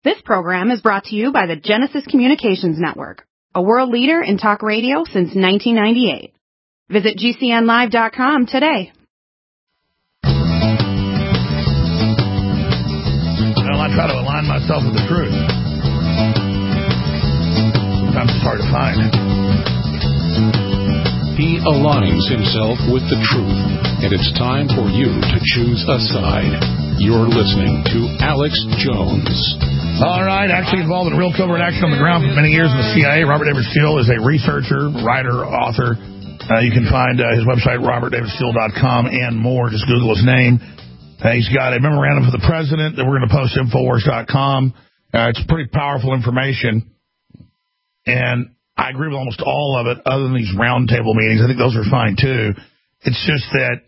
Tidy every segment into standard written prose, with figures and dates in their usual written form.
This program is brought to you by the Genesis Communications Network, a world leader in talk radio since 1998. Visit GCNlive.com today. Well, I try to align myself with the truth. Sometimes it's hard to find. He aligns himself with the truth, and it's time for you to choose a side. You're listening to Alex Jones. All right, actually involved in real covert action on the ground for many years in the CIA. Robert David Steele is a researcher, writer, author. You can find his website, robertdavidsteele.com, and more. Just Google his name. He's got a memorandum for the president that we're going to post at Infowars.com. It's pretty powerful information, and I agree with almost all of it, other than these roundtable meetings. I think those are fine, too. It's just that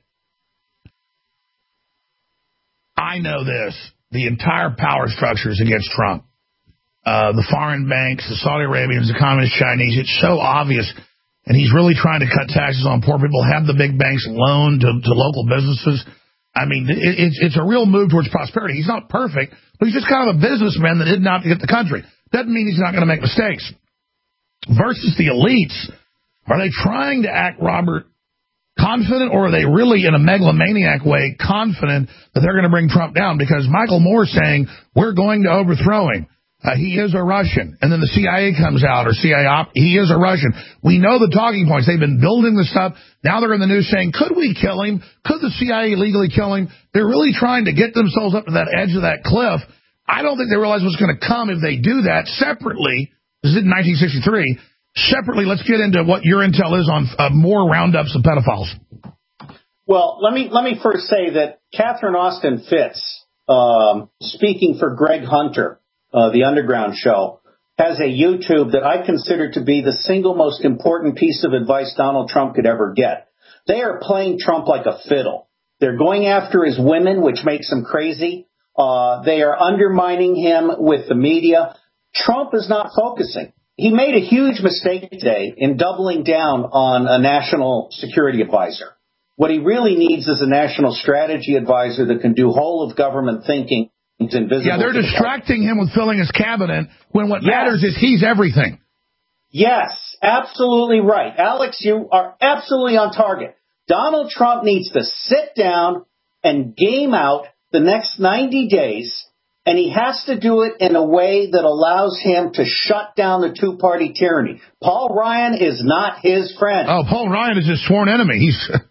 I know this. The entire power structure is against Trump. The foreign banks, the Saudi Arabians, the communist Chinese, it's so obvious. And he's really trying to cut taxes on poor people, have the big banks loan to local businesses. I mean, it's a real move towards prosperity. He's not perfect, but he's just kind of a businessman that did not get the country. Doesn't mean he's not going to make mistakes. Versus the elites, are they trying to act, Robert, confident, or are they really in a megalomaniac way confident that they're going to bring Trump down? Because Michael Moore is saying, we're going to overthrow him. He is a Russian. And then the CIA comes out, or he is a Russian. We know the talking points. They've been building the stuff. Now they're in the news saying, could we kill him? Could the CIA legally kill him? They're really trying to get themselves up to that edge of that cliff. I don't think they realize what's going to come if they do that separately. This is in 1963. Separately, let's get into what your intel is on more roundups of pedophiles. Well, let me first say that Catherine Austin Fitts, speaking for Greg Hunter, the Underground Show, has a YouTube that I consider to be the single most important piece of advice Donald Trump could ever get. They are playing Trump like a fiddle. They're going after his women, which makes him crazy. They are undermining him with the media. Trump is not focusing. He made a huge mistake today in doubling down on a national security advisor. What he really needs is a national strategy advisor that can do whole of government thinking. Yeah, they're distracting him with filling his cabinet when what matters is he's everything. Yes, absolutely right. Alex, you are absolutely on target. Donald Trump needs to sit down and game out the next 90 days. And he has to do it in a way that allows him to shut down the two-party tyranny. Paul Ryan is not his friend. Oh, Paul Ryan is his sworn enemy.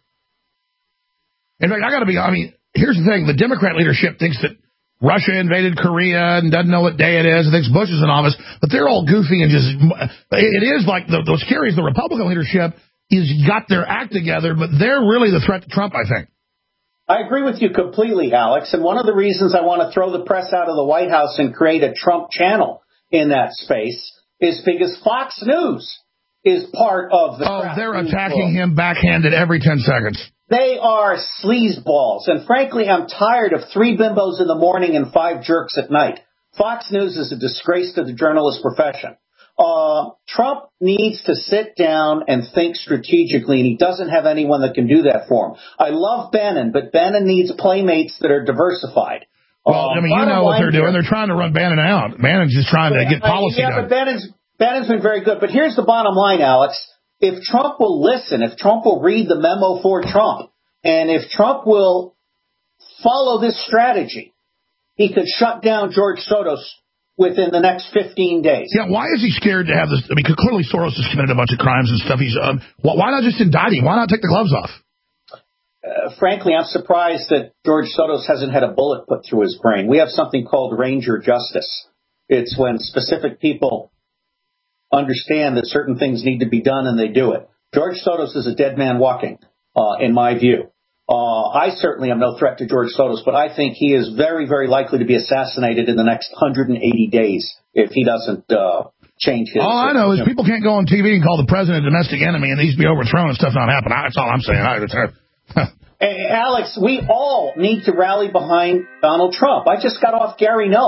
In fact, here's the thing. The Democrat leadership thinks that Russia invaded Korea and doesn't know what day it is and thinks Bush is in office. But they're all goofy and just... It is like the scary is the Republican leadership is got their act together, but they're really the threat to Trump, I think. I agree with you completely, Alex. And one of the reasons I want to throw the press out of the White House and create a Trump channel in that space is because Fox News is part of the... Oh, they're attacking him backhanded every 10 seconds. They are sleazeballs. And frankly, I'm tired of 3 bimbos in the morning and 5 jerks at night. Fox News is a disgrace to the journalist profession. Trump needs to sit down and think strategically, and he doesn't have anyone that can do that for him. I love Bannon, but Bannon needs playmates that are diversified. Well, you know what they're doing. They're trying to run Bannon out. Bannon's just trying to get policy done. Yeah, but Bannon's been very good. But here's the bottom line, Alex. If Trump will listen, if Trump will read the memo for Trump, and if Trump will follow this strategy, he could shut down George Soros within the next 15 days. Yeah, why is he scared to have this? I mean, clearly Soros has committed a bunch of crimes and stuff. Why not just indict him? Why not take the gloves off? Frankly, I'm surprised that George Soros hasn't had a bullet put through his brain. We have something called Ranger Justice. It's when specific people understand that certain things need to be done and they do it. George Soros is a dead man walking, in my view. I certainly am no threat to George Soros, but I think he is very, very likely to be assassinated in the next 180 days if he doesn't change his... All I know is people can't go on TV and call the president a domestic enemy and he needs to be overthrown and stuff not happen. That's all I'm saying. Hey, Alex, we all need to rally behind Donald Trump. I just got off Gary Null,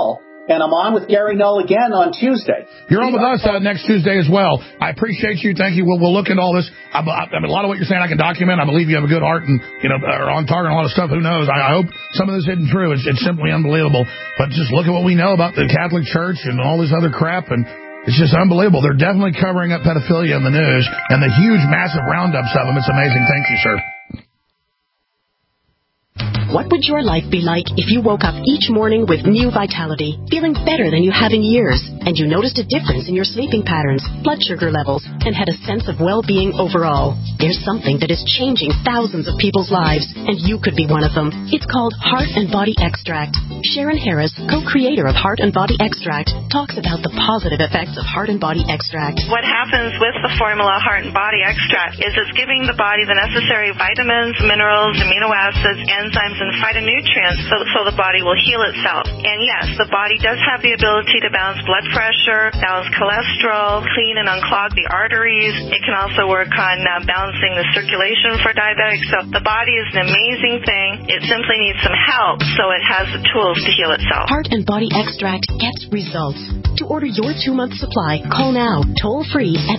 and I'm on with Gary Null again on Tuesday. You're on with us next Tuesday as well. I appreciate you. Thank you. We'll look into all this. I mean, a lot of what you're saying I can document. I believe you have a good heart and, are on target and a lot of stuff. Who knows? I hope some of this isn't true. It's simply unbelievable. But just look at what we know about the Catholic Church and all this other crap, and it's just unbelievable. They're definitely covering up pedophilia in the news and the huge, massive roundups of them. It's amazing. Thank you, sir. What would your life be like if you woke up each morning with new vitality, feeling better than you have in years, and you noticed a difference in your sleeping patterns, blood sugar levels, and had a sense of well-being overall? There's something that is changing thousands of people's lives, and you could be one of them. It's called Heart and Body Extract. Sharon Harris, co-creator of Heart and Body Extract, talks about the positive effects of Heart and Body Extract. What happens with the formula Heart and Body Extract is it's giving the body the necessary vitamins, minerals, amino acids, enzymes, and phytonutrients so the body will heal itself. And yes, the body does have the ability to balance blood pressure, balance cholesterol, clean and unclog the arteries. It can also work on balancing the circulation for diabetics. So the body is an amazing thing. It simply needs some help so it has the tools to heal itself. Heart and Body Extract gets results. To order your 2-month supply, call now, toll free at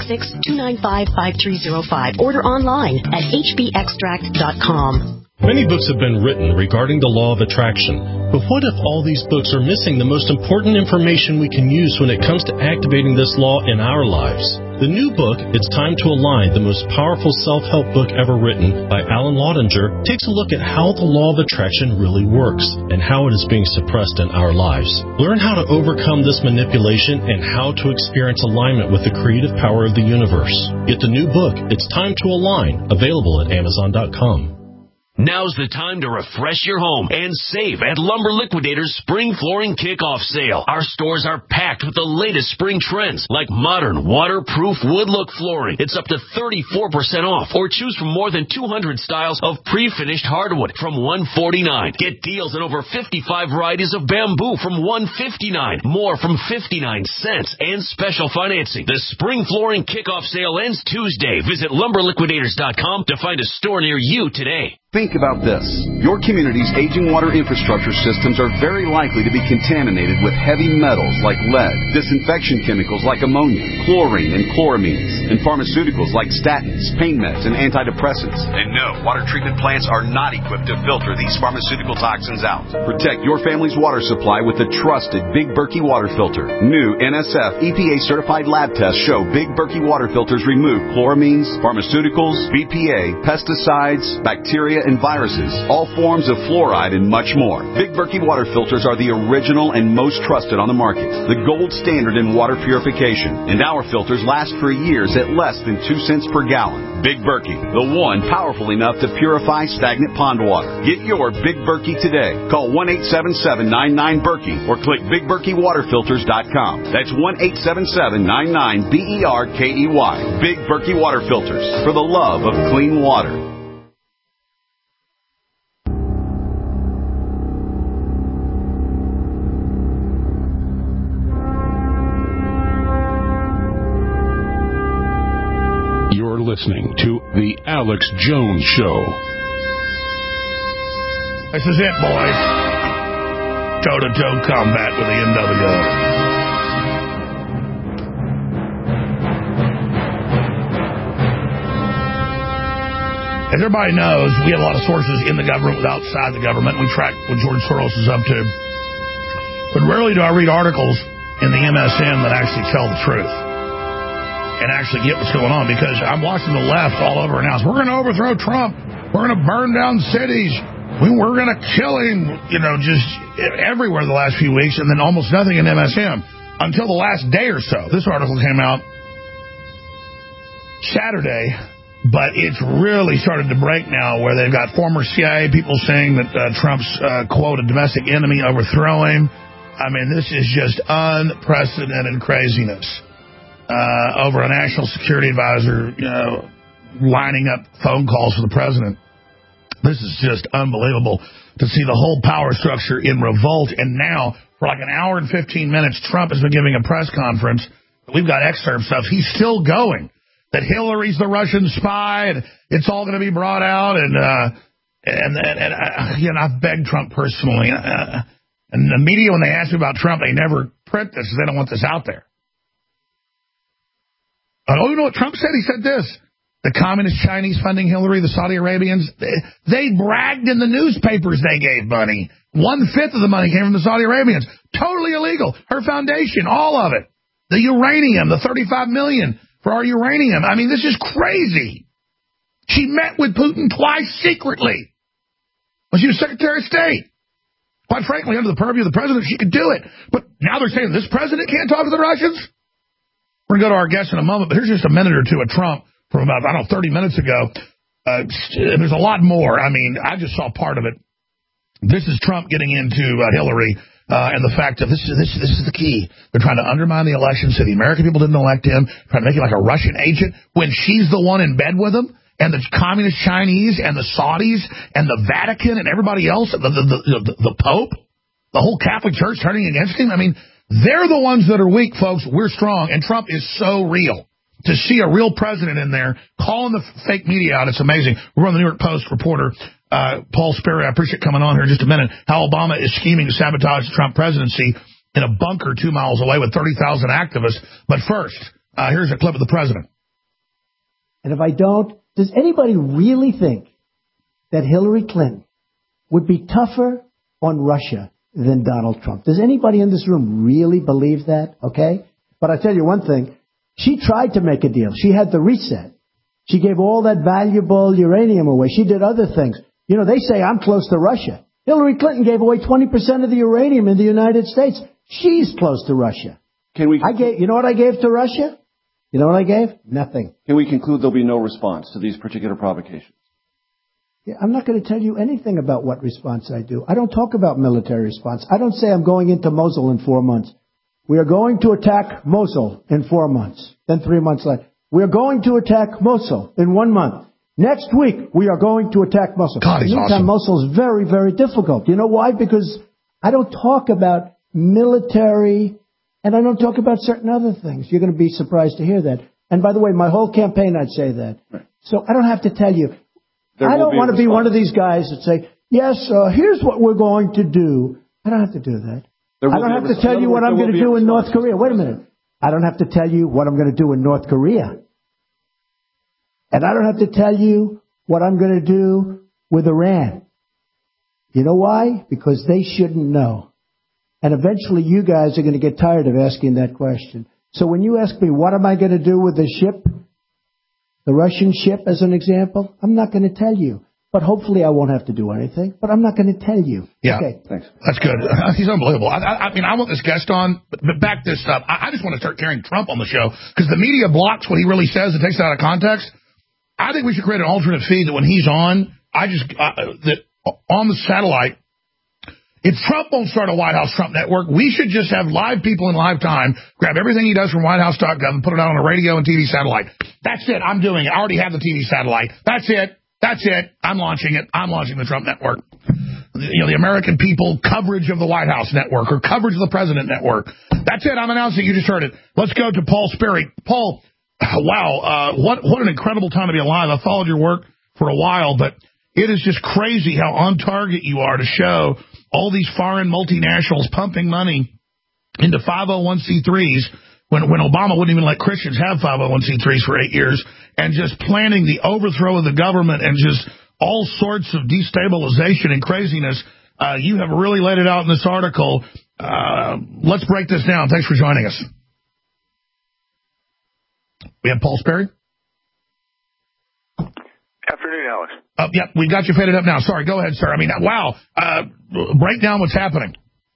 866-295-5305. Order online at hbextract.com. Many books have been written regarding the law of attraction, but what if all these books are missing the most important information we can use when it comes to activating this law in our lives? The new book, It's Time to Align, the most powerful self-help book ever written by Alan Laudinger, takes a look at how the law of attraction really works and how it is being suppressed in our lives. Learn how to overcome this manipulation and how to experience alignment with the creative power of the universe. Get the new book, It's Time to Align, available at Amazon.com. Now's the time to refresh your home and save at Lumber Liquidators Spring Flooring Kickoff Sale. Our stores are packed with the latest spring trends like modern, waterproof wood look flooring. It's up to 34% off, or choose from more than 200 styles of pre-finished hardwood from $149. Get deals on over 55 varieties of bamboo from $159, more from 59 cents, and special financing. The Spring Flooring Kickoff Sale ends Tuesday. Visit LumberLiquidators.com to find a store near you today. Think about this. Your community's aging water infrastructure systems are very likely to be contaminated with heavy metals like lead, disinfection chemicals like ammonia, chlorine and chloramines, and pharmaceuticals like statins, pain meds, and antidepressants. And no, water treatment plants are not equipped to filter these pharmaceutical toxins out. Protect your family's water supply with the trusted Big Berkey water filter. New NSF EPA-certified lab tests show Big Berkey water filters remove chloramines, pharmaceuticals, BPA, pesticides, bacteria, and viruses, all forms of fluoride, and much more. Big Berkey water filters are the original and most trusted on the market, the gold standard in water purification, and our filters last for years at less than 2 cents per gallon. Big Berkey, the one powerful enough to purify stagnant pond water. Get your Big Berkey today. Call 1-877-99-BERKEY or click BigBerkeyWaterFilters.com. That's 1-877-99-BERKEY. Big Berkey water filters, for the love of clean water. Listening to The Alex Jones Show. This is it, boys. Toe-to-toe combat with the NWO. As everybody knows, we have a lot of sources in the government with outside the government. We track what George Soros is up to. But rarely do I read articles in the MSN that actually tell the truth and actually get what's going on, because I'm watching the left all over announce, we're going to overthrow Trump, we're going to burn down cities, we're going to kill him, just everywhere the last few weeks, and then almost nothing in MSM until the last day or so. This article came out Saturday, but it's really started to break now, where they've got former CIA people saying that Trump's, quote, a domestic enemy, overthrowing. I mean, this is just unprecedented craziness. Over a national security advisor, lining up phone calls for the president. This is just unbelievable to see the whole power structure in revolt. And now, for like an hour and 15 minutes, Trump has been giving a press conference. We've got excerpts of. He's still going. That Hillary's the Russian spy, and it's all going to be brought out. And I've begged Trump personally. And the media, when they ask me about Trump, they never print this because they don't want this out there. Oh, you know what Trump said? He said this. The communist Chinese funding Hillary, the Saudi Arabians, they bragged in the newspapers they gave money. 1/5 of the money came from the Saudi Arabians. Totally illegal. Her foundation, all of it. The uranium, the $35 million for our uranium. I mean, this is crazy. She met with Putin twice secretly when she was Secretary of State. Quite frankly, under the purview of the president, she could do it. But now they're saying this president can't talk to the Russians? We're going to go to our guest in a moment, but here's just a minute or two of Trump from about, 30 minutes ago. There's a lot more. I mean, I just saw part of it. This is Trump getting into Hillary and the fact that this is the key. They're trying to undermine the election so the American people didn't elect him, trying to make him like a Russian agent when she's the one in bed with him, and the communist Chinese and the Saudis and the Vatican and everybody else, the Pope, the whole Catholic Church turning against him. I mean, they're the ones that are weak, folks. We're strong, and Trump is so real. To see a real president in there calling the fake media out, it's amazing. We're on the New York Post reporter, Paul Sperry. I appreciate coming on here in just a minute. How Obama is scheming to sabotage the Trump presidency in a bunker 2 miles away with 30,000 activists. But first, here's a clip of the president. And if I don't, does anybody really think that Hillary Clinton would be tougher on Russia than Donald Trump? Does anybody in this room really believe that? Okay? But I tell you one thing. She tried to make a deal. She had the reset. She gave all that valuable uranium away. She did other things. You know, they say I'm close to Russia. Hillary Clinton gave away 20% of the uranium in the United States. She's close to Russia. You know what I gave to Russia? You know what I gave? Nothing. Can we conclude there'll be no response to these particular provocations? Yeah, I'm not going to tell you anything about what response I do. I don't talk about military response. I don't say I'm going into Mosul in 4 months. We are going to attack Mosul in 4 months. Then 3 months later. We are going to attack Mosul in 1 month. Next week, we are going to attack Mosul. God, he's awesome. Mosul is very, very difficult. You know why? Because I don't talk about military, and I don't talk about certain other things. You're going to be surprised to hear that. And by the way, my whole campaign, I'd say that. Right. So I don't have to tell you. I don't want to be one of these guys that say, yes, here's what we're going to do. I don't have to do that. I don't have to tell you what I'm going to do in North Korea. Wait a minute. I don't have to tell you what I'm going to do in North Korea. And I don't have to tell you what I'm going to do with Iran. You know why? Because they shouldn't know. And eventually you guys are going to get tired of asking that question. So when you ask me, what am I going to do with the ship, the Russian ship as an example, I'm not going to tell you. But hopefully I won't have to do anything. But I'm not going to tell you. Yeah, okay. Thanks. That's good. He's unbelievable. I mean, I want this guest on, but back this up. I just want to start carrying Trump on the show because the media blocks what he really says and takes it out of context. I think we should create an alternate feed that when he's on, that on the satellite, if Trump won't start a White House Trump network, we should just have live people in live time, grab everything he does from WhiteHouse.gov and put it out on a radio and TV satellite. That's it. I'm doing it. I already have the TV satellite. That's it. That's it. I'm launching it. I'm launching the Trump network. You know, the American people coverage of the White House network or coverage of the President network. That's it. I'm announcing. You just heard it. Let's go to Paul Sperry. Paul, wow, what an incredible time to be alive. I've followed your work for a while, but it is just crazy how on target you are to show all these foreign multinationals pumping money into 501c3s when Obama wouldn't even let Christians have 501c3s for 8 years, and just planning the overthrow of the government and just all sorts of destabilization and craziness. You have really laid it out in this article. Let's break this down. Thanks for joining us. We have Paul Sperry. Afternoon, Alex. Yep, we got you faded up now. Sorry, go ahead, sir. I mean, wow. Break down what's happening.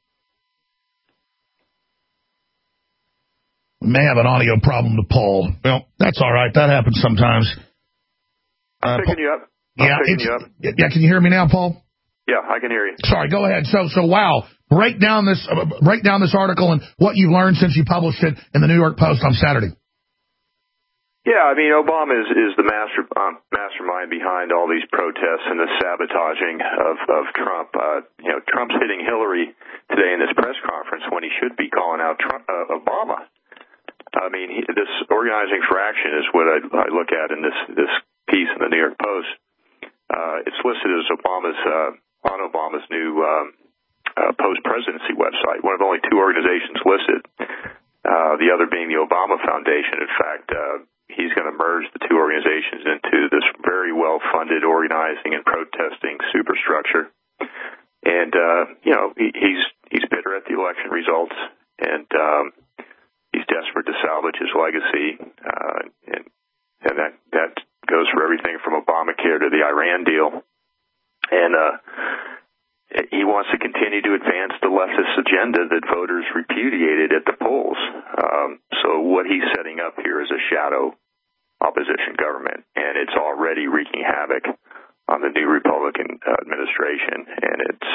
We may have an audio problem to Paul. Well, that's all right. That happens sometimes. I'm picking you up. Yeah, can you hear me now, Paul? Yeah, I can hear you. Sorry, go ahead. So wow. Break down this article and what you've learned since you published it in the New York Post on Saturday. Yeah, I mean, Obama is the mastermind behind all these protests and the sabotaging of Trump. Trump's hitting Hillary today in this press conference when he should be calling out Obama. I mean, this organizing for action is what I look at in this piece in the New York Post. It's listed as Obama's new post-presidency website, one of only two organizations listed, the other being the Obama Foundation. In fact, he's going to merge the two organizations into this very well-funded organizing and protesting superstructure. And, he's bitter at the election results, and he's desperate to salvage his legacy. And that goes for everything from Obamacare to the Iran deal. And he wants to continue to advance the leftist agenda that voters repudiated at the polls. So what he's setting up here is a shadow opposition government, and it's already wreaking havoc on the new Republican administration. And it's,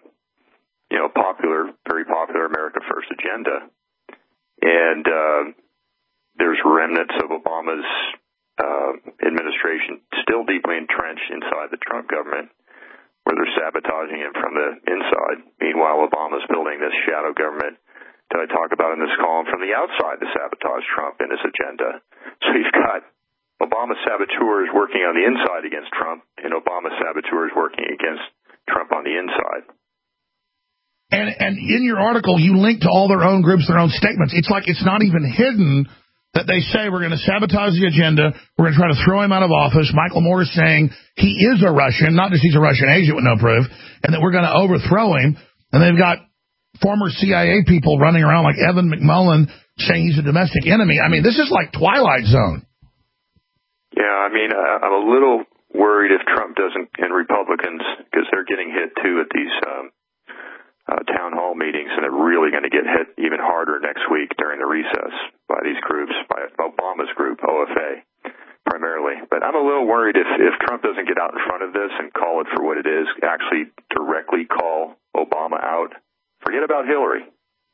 very popular America First agenda. And there's remnants of Obama's administration still deeply entrenched inside the Trump government, where they're sabotaging him from the inside. Meanwhile, Obama's building this shadow government that I talk about in this column from the outside to sabotage Trump and his agenda. So you've got Obama saboteurs working on the inside against Trump, and Obama saboteurs working against Trump on the inside. And in your article, you link to all their own groups, their own statements. It's like it's not even hidden that they say we're going to sabotage the agenda, we're going to try to throw him out of office. Michael Moore is saying he is a Russian, not just he's a Russian agent with no proof, and that we're going to overthrow him. And they've got former CIA people running around like Evan McMullen saying he's a domestic enemy. I mean, this is like Twilight Zone. Yeah, I'm a little worried if Trump doesn't, and Republicans, because they're getting hit too at these town hall meetings, and they're really going to get hit even harder next week during the recess by these groups, by Obama's group, OFA, primarily. But I'm a little worried if Trump doesn't get out in front of this and call it for what it is, actually directly call Obama out. Forget about Hillary.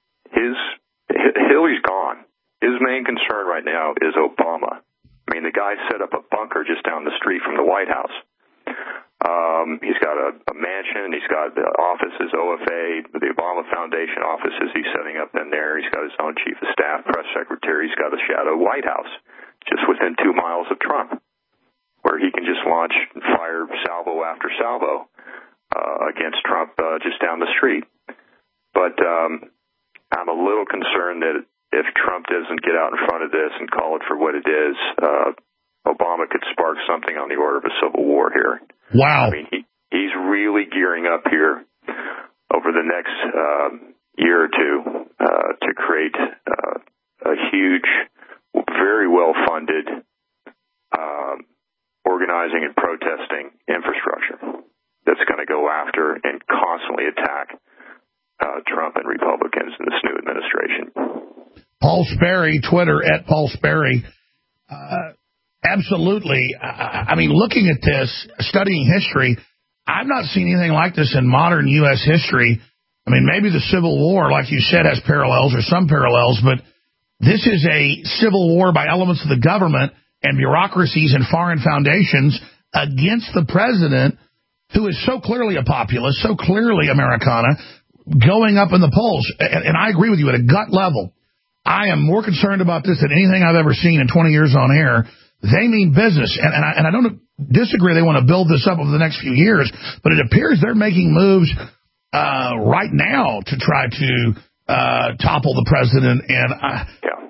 Hillary's gone. His main concern right now is Obama. The guy set up a bunker just down the street from the White House. He's got a mansion. He's got the offices, OFA, the Obama Foundation offices he's setting up in there. He's got his own chief of staff, press secretary. He's got a shadow White House just within 2 miles of Trump, where he can just launch and fire salvo after salvo against Trump just down the street. But I'm a little concerned that if Trump doesn't get out in front of this and call it for what it is, Obama could spark something on the order of a civil war here. Wow. He's really gearing up here over the next year or two to create a huge, very well-funded organizing and protesting infrastructure that's going to go after and constantly attack Trump and Republicans in this new administration. Paul Sperry, Twitter, @Paul Sperry. Absolutely. Looking at this, studying history, I've not seen anything like this in modern U.S. history. Maybe the Civil War, like you said, has parallels or some parallels, but this is a civil war by elements of the government and bureaucracies and foreign foundations against the president, who is so clearly a populist, so clearly Americana, going up in the polls. And I agree with you at a gut level. I am more concerned about this than anything I've ever seen in 20 years on air. They mean business, and I don't disagree. They want to build this up over the next few years, but it appears they're making moves right now to try to topple the president. And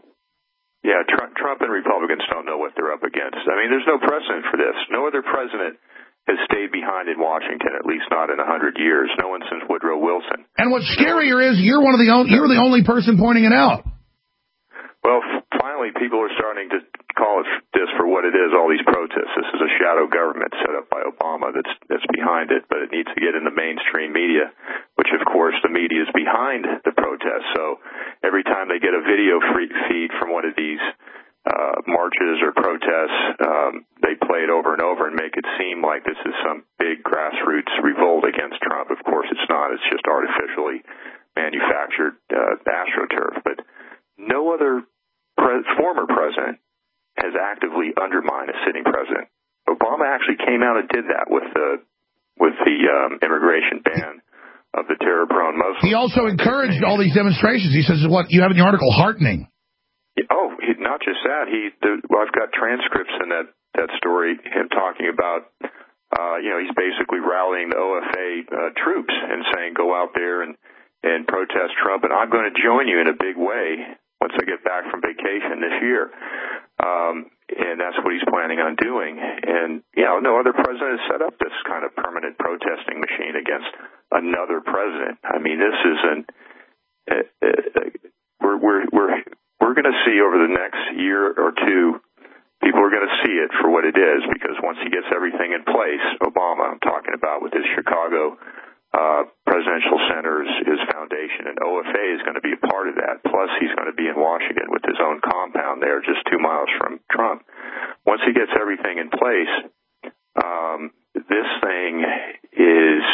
Trump and Republicans don't know what they're up against. There's no precedent for this. No other president has stayed behind in Washington, at least not in 100 years. No one since Woodrow Wilson. And what's scarier is you're the only person pointing it out. Well, finally, people are starting to call this for what it is, all these protests. This is a shadow government set up by Obama that's behind it, but it needs to get in the mainstream media, which, of course, the media is behind the protests. So every time they get a video feed from one of these marches or protests, they play it over and over and make it seem like this is some big grassroots revolt against Trump. Of course, it's not. It's just artificially manufactured AstroTurf. But no other former president has actively undermined a sitting president. Obama actually came out and did that with the immigration ban of the terror-prone Muslims. He also encouraged all these demonstrations. He says, what you have in your article, heartening. Oh, not just that. I've got transcripts in that story, him talking about, he's basically rallying the OFA troops and saying, go out there and and protest Trump, and I'm going to join you in a big way once I get back from vacation this year. And that's what he's planning on doing. And, no other president has set up this kind of permanent protesting machine against another president. I mean, this isn't, we're going to see over the next year or two, people are going to see it for what it is, because once he gets everything in place, Obama, I'm talking about with his Chicago presidential centers, his foundation, and OFA is going to be a part of that. Plus, he's going to be in Washington with his own compound there, just 2 miles from Trump. Once he gets everything in place, this thing is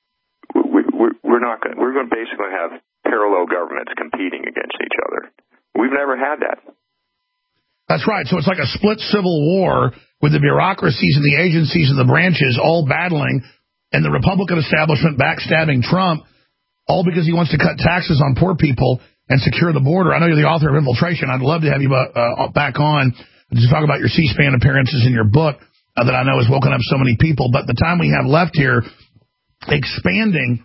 we're going to basically have parallel governments competing against each other. We've never had that. That's right. So it's like a split civil war with the bureaucracies and the agencies and the branches all battling, and the Republican establishment backstabbing Trump, all because he wants to cut taxes on poor people and secure the border. I know you're the author of Infiltration. I'd love to have you back on to talk about your C-SPAN appearances in your book that I know has woken up so many people. But the time we have left here, expanding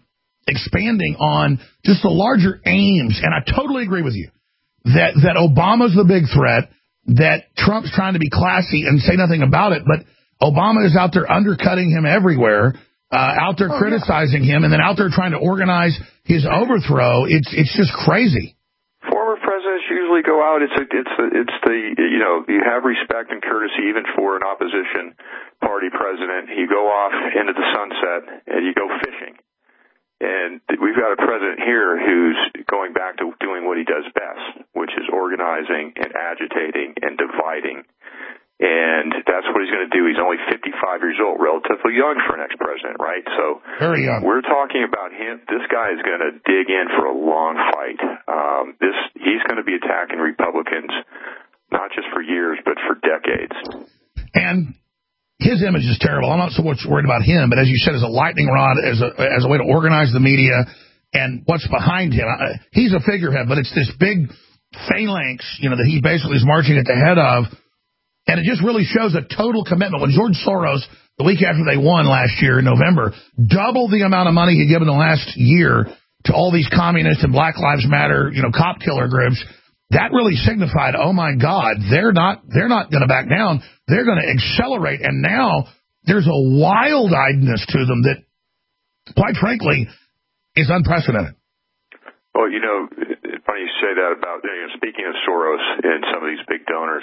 on just the larger aims, and I totally agree with you, that Obama's the big threat, that Trump's trying to be classy and say nothing about it, but Obama is out there undercutting him everywhere, out there criticizing him, and then out there trying to organize his overthrow. It's just crazy. Former presidents usually go out. It's the you have respect and courtesy even for an opposition party president. You go off into the sunset and you go fishing. And we've got a president here who's going back to doing what he does best, which is organizing and agitating and dividing. And that's what he's going to do. He's only 55 years old, relatively young for an ex-president, right? So very young. We're talking about him. This guy is going to dig in for a long fight. He's going to be attacking Republicans, not just for years, but for decades. And his image is terrible. I'm not so much worried about him, but as you said, as a lightning rod, as a way to organize the media and what's behind him. He's a figurehead, but it's this big phalanx, that he basically is marching at the head of. And it just really shows a total commitment. When George Soros, the week after they won last year in November, doubled the amount of money he'd given the last year to all these communist and Black Lives Matter, cop killer groups, that really signified, oh my God, they're not going to back down. They're going to accelerate. And now there's a wild-eyedness to them that, quite frankly, is unprecedented. Well, it's funny you say that about, speaking of Soros and some of these big donors,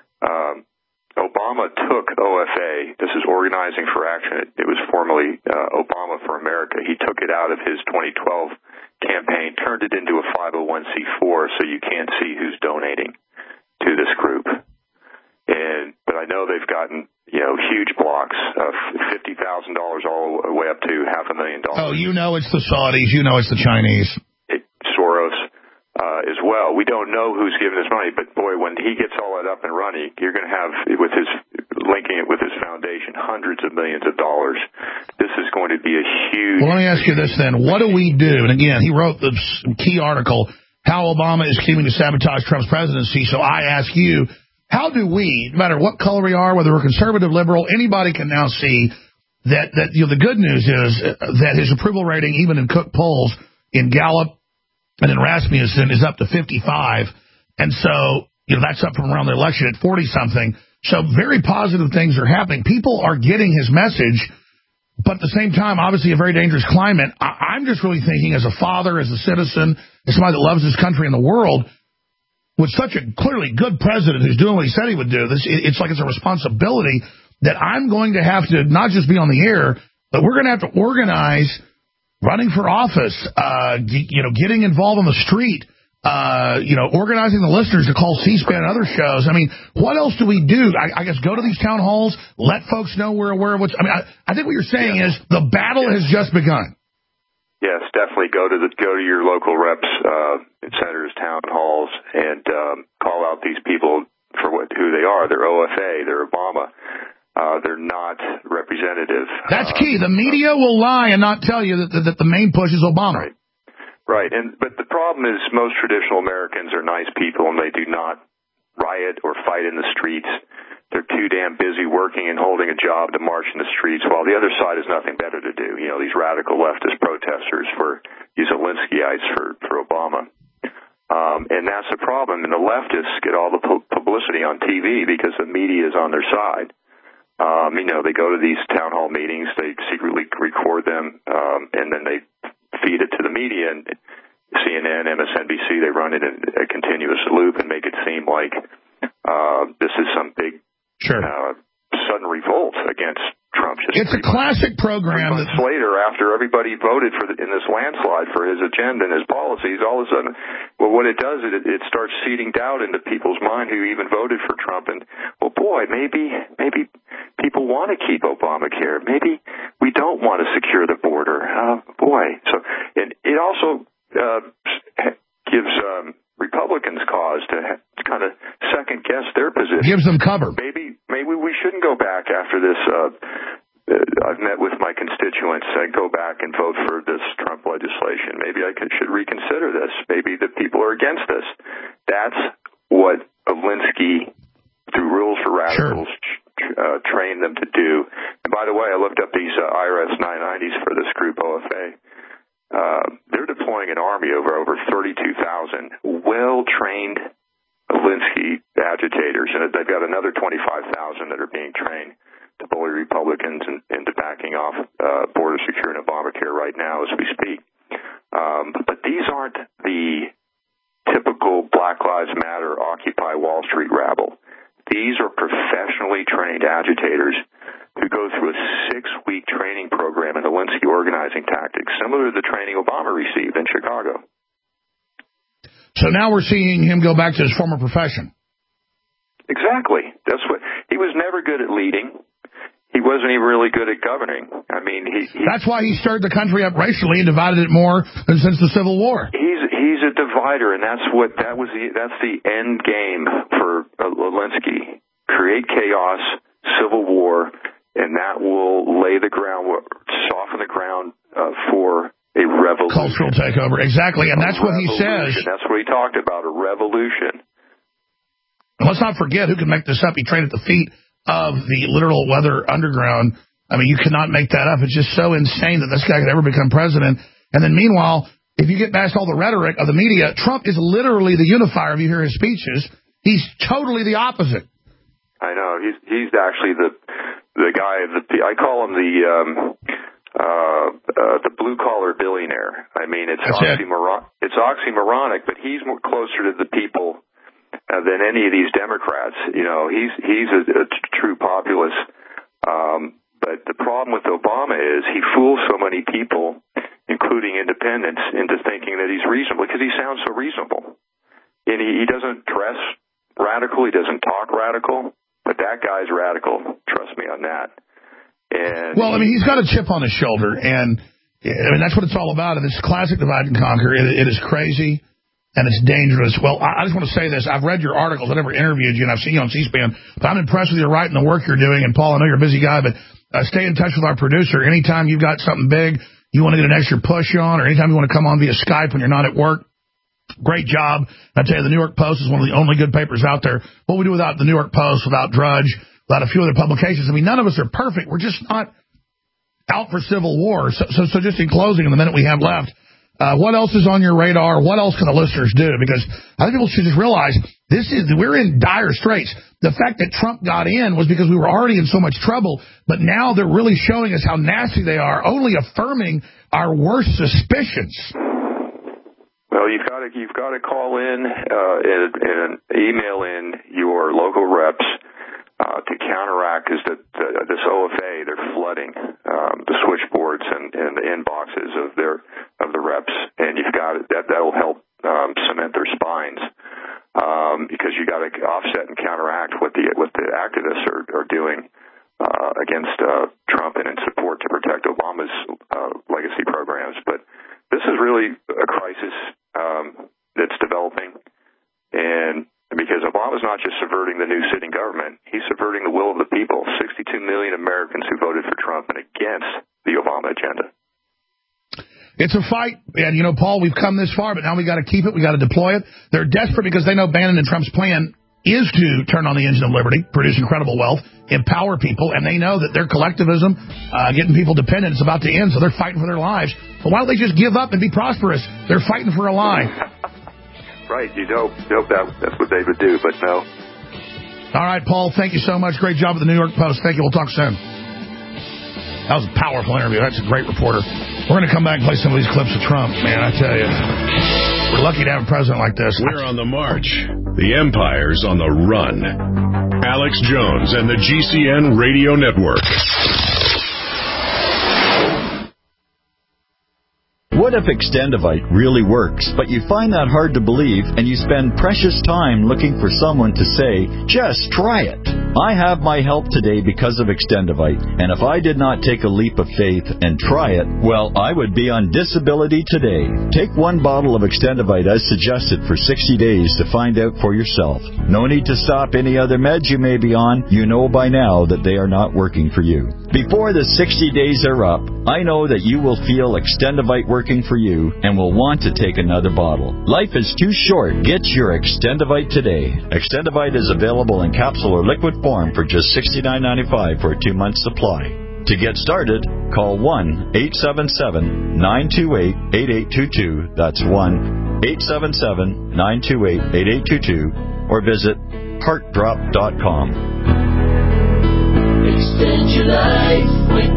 Obama took OFA, this is Organizing for Action, it was formerly Obama for America. He took it out of his 2012 campaign, turned it into a 501c4 so you can't see who's donating to this group. But I know they've gotten, huge blocks of $50,000 all the way up to $500,000. Oh, it's the Saudis, it's the Chinese. Soros. As well. We don't know who's giving this money, but boy, when he gets all that up and running, you're going to have, linking it with his foundation, hundreds of millions of dollars. This is going to be a huge... Well, let me ask you this then. What do we do? And again, he wrote the key article, How Obama is Scheming to Sabotage Trump's Presidency. So I ask you, how do we, no matter what color we are, whether we're conservative, liberal, anybody can now see that the good news is that his approval rating, even in Cook polls, in Gallup, and then Rasmussen is up to 55. And so, that's up from around the election at 40-something. So very positive things are happening. People are getting his message, but at the same time, obviously a very dangerous climate. I'm just really thinking as a father, as a citizen, as somebody that loves this country and the world, with such a clearly good president who's doing what he said he would do, it's like it's a responsibility that I'm going to have to not just be on the air, but we're going to have to organize running for office, getting involved on the street, organizing the listeners to call C-SPAN and other shows. I mean, what else do we do? I guess go to these town halls, let folks know we're aware of what's... I think what you're saying is the battle has just begun. Yes, definitely go to your local reps, senators, town halls, and call out these people for who they are. They're OFA, they're Obama. They're not representative. That's key. The media will lie and not tell you that the main push is Obama. Right. But the problem is most traditional Americans are nice people, and they do not riot or fight in the streets. they're too damn busy working and holding a job to march in the streets, while the other side has nothing better to do. These radical leftist protesters for these Alinskyites for Obama. And that's the problem. And the leftists get all the publicity on TV because the media is on their side. They go to these town hall meetings, they secretly record them, and then they feed it to the media. And CNN, MSNBC, they run it in a continuous loop and make it seem like this is some big sudden revolt against Trump. It's a classic program. 3 months later, after everybody voted in this landslide for his agenda and his policies, all of a sudden, what it does is it starts seeding doubt into people's mind who even voted for Trump. And, well, boy, maybe people want to keep Obamacare. Maybe we don't want to secure the border. And it also gives Republicans cause to kind of second guess their position. Gives them cover. Maybe we shouldn't go back after this. I've met with my constituents and go back and vote for this Trump legislation. Maybe I should reconsider this. Maybe the people are against this. That's what Alinsky, through Rules for Radicals, trained them to do. And by the way, I looked up these IRS 990s for this group, OFA. They're deploying an army of over 32,000 well-trained Alinsky agitators, and they've got another 25,000 that are being trained to bully Republicans into backing off border security and Obamacare right now as we speak. But these aren't the typical Black Lives Matter, Occupy Wall Street rabble. These are professionally trained agitators who go through a 6-week training program in Alinsky organizing tactics, similar to the training Obama received in Chicago. So now we're seeing him go back to his former profession. Exactly. That's what he was never good at leading. He wasn't even really good at governing. I mean, that's why he stirred the country up racially and divided it more than since the Civil War. He's a divider, and that's the end game for Alinsky. Create chaos, civil war, and that will lay the ground, soften the ground for a revolution. Cultural takeover, exactly, and that's what he says. That's what he talked about, a revolution. And let's not forget, who can make this up? He trained at the feet of the literal weather underground. I mean, you cannot make that up. It's just so insane that this guy could ever become president. And then meanwhile, if you get past all the rhetoric of the media, Trump is literally the unifier. If you hear his speeches, he's totally the opposite. I know. He's actually the guy, I call him the blue-collar billionaire. I mean, it's oxymoronic, but he's more closer to the people than any of these Democrats. He's a true populist. But the problem with Obama is he fools so many people, including independents, into thinking that he's reasonable because he sounds so reasonable. And he doesn't dress radical. He doesn't talk radical. But that guy's radical. Trust me on that. Well, I mean, he's got a chip on his shoulder, and I mean that's what it's all about. And it's classic divide and conquer. It is crazy. And it's dangerous. Well, I just want to say this. I've read your articles. I never interviewed you, and I've seen you on C-SPAN. But I'm impressed with your writing, the work you're doing. And, Paul, I know you're a busy guy, but stay in touch with our producer. Anytime you've got something big you want to get an extra push on, or anytime you want to come on via Skype when you're not at work, great job. I tell you, the New York Post is one of the only good papers out there. What we do without the New York Post, without Drudge, without a few other publications, I mean, none of us are perfect. We're just not out for civil war. So just in closing, in the minute we have left, what else is on your radar? What else can the listeners do? Because I think people should just realize we're in dire straits. The fact that Trump got in was because we were already in so much trouble, but now they're really showing us how nasty they are, only affirming our worst suspicions. Well, you've got to call in and email in your local reps to counteract is that this OFA, they're flooding the switchboards and the inboxes of the reps, and you've got that'll help cement their spines because you got to offset and counteract what the activists are doing against Trump and in support to protect Obama's legacy programs. But this is really a crisis that's developing, and because Obama's not just subverting the new sitting government, he's subverting the will of the people, 62 million Americans who voted for Trump and against the Obama agenda. It's a fight, and, Paul, we've come this far, but now we got to keep it. We got to deploy it. They're desperate because they know Bannon and Trump's plan is to turn on the engine of liberty, produce incredible wealth, empower people, and they know that their collectivism, getting people dependent, is about to end, so they're fighting for their lives. But why don't they just give up and be prosperous? They're fighting for a lie. Right, you know that's what they would do, but no. All right, Paul, thank you so much. Great job at the New York Post. Thank you. We'll talk soon. That was a powerful interview. That's a great reporter. We're going to come back and play some of these clips of Trump. Man, I tell you, we're lucky to have a president like this. We're on the march. The empire's on the run. Alex Jones and the GCN Radio Network. What if Extendivite really works, but you find that hard to believe and you spend precious time looking for someone to say, just try it? I have my help today because of Extendivite, and if I did not take a leap of faith and try it, well, I would be on disability today. Take one bottle of Extendivite as suggested for 60 days to find out for yourself. No need to stop any other meds you may be on. You know by now that they are not working for you. Before the 60 days are up, I know that you will feel Extendivite working for you and will want to take another bottle. Life is too short. Get your Extendivite today. Extendivite is available in capsule or liquid form for just $69.95 for a 2-month supply. To get started, call 1-877-928-8822. That's 1-877-928-8822. Or visit heartdrop.com. Extend your life with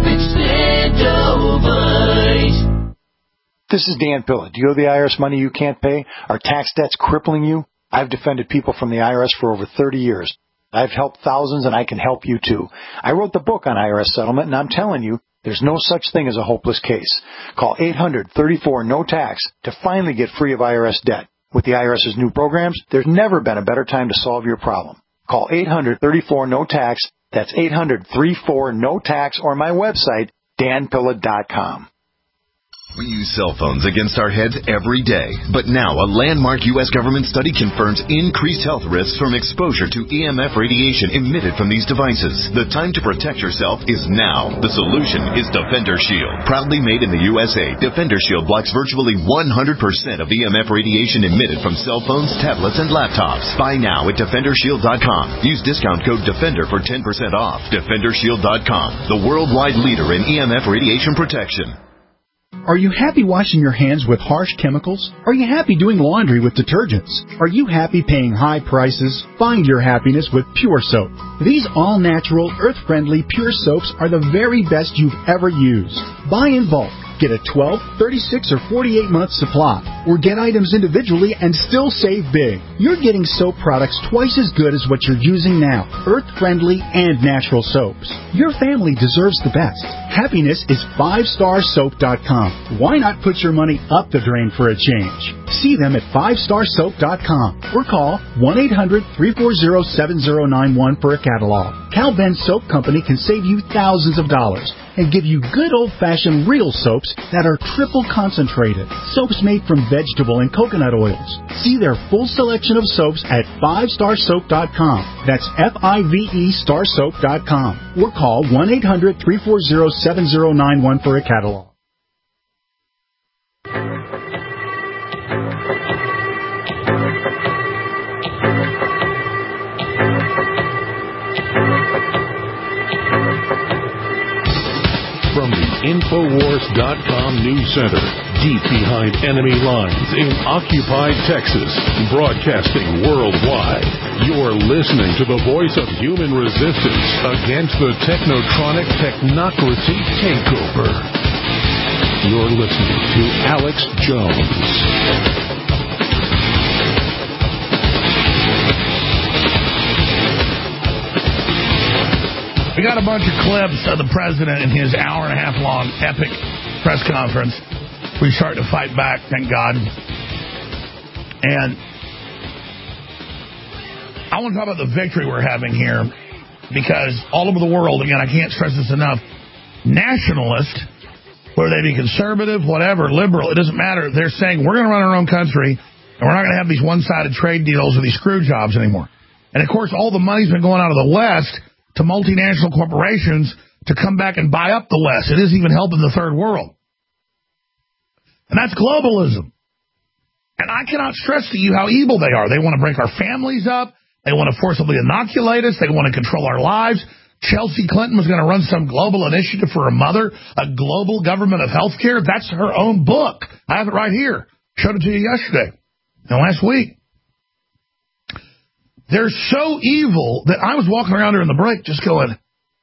Extendivite. This is Dan Pilla. Do you owe the IRS money you can't pay? Are tax debts crippling you? I've defended people from the IRS for over 30 years. I've helped thousands, and I can help you too. I wrote the book on IRS settlement, and I'm telling you, there's no such thing as a hopeless case. Call 800-34-NO-TAX to finally get free of IRS debt. With the IRS's new programs, there's never been a better time to solve your problem. Call 800-34-NO-TAX. That's 800-34-NO-TAX, or my website, danpilla.com. We use cell phones against our heads every day, but now a landmark U.S. government study confirms increased health risks from exposure to EMF radiation emitted from these devices. The time to protect yourself is now. The solution is Defender Shield. Proudly made in the USA, Defender Shield blocks virtually 100% of EMF radiation emitted from cell phones, tablets, and laptops. Buy now at DefenderShield.com. Use discount code DEFENDER for 10% off. DefenderShield.com, the worldwide leader in EMF radiation protection. Are you happy washing your hands with harsh chemicals? Are you happy doing laundry with detergents? Are you happy paying high prices? Find your happiness with Pure Soap. These all-natural, earth-friendly Pure Soaps are the very best you've ever used. Buy in bulk. Get a 12, 36, or 48-month supply, or get items individually and still save big. You're getting soap products twice as good as what you're using now, earth-friendly and natural soaps. Your family deserves the best. Happiness is 5starsoap.com. Why not put your money up the drain for a change? See them at 5starsoap.com or call 1-800-340-7091 for a catalog. Cal Ben Soap Company can save you thousands of dollars and give you good old-fashioned real soaps that are triple concentrated. Soaps made from vegetable and coconut oils. See their full selection of soaps at 5starsoap.com. That's F-I-V-E starsoap.com. Or call 1-800-340-7091 for a catalog. From the Infowars.com News Center, deep behind enemy lines in occupied Texas, broadcasting worldwide, you're listening to the voice of human resistance against the technotronic technocracy takeover. You're listening to Alex Jones. We got a bunch of clips of the president in his hour-and-a-half-long epic press conference. We start to fight back, thank God. And I want to talk about the victory we're having here, because all over the world, again, I can't stress this enough, nationalists, whether they be conservative, whatever, liberal, it doesn't matter. They're saying we're going to run our own country, and we're not going to have these one-sided trade deals or these screw jobs anymore. And, of course, all the money's been going out of the West to multinational corporations to come back and buy up the West. It isn't even helping the third world. And that's globalism. And I cannot stress to you how evil they are. They want to break our families up. They want to forcibly inoculate us. They want to control our lives. Chelsea Clinton was going to run some global initiative for a mother, a global government of health care. That's her own book. I have it right here. Showed it to you yesterday and last week. They're so evil that I was walking around during the break just going,